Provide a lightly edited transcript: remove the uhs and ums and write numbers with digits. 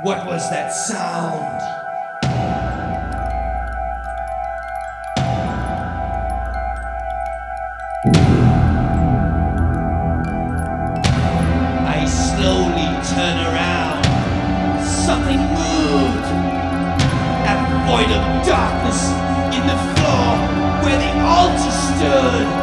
What was that sound? I slowly turn around. Something moved. A void of darkness in the floor where the altar stood.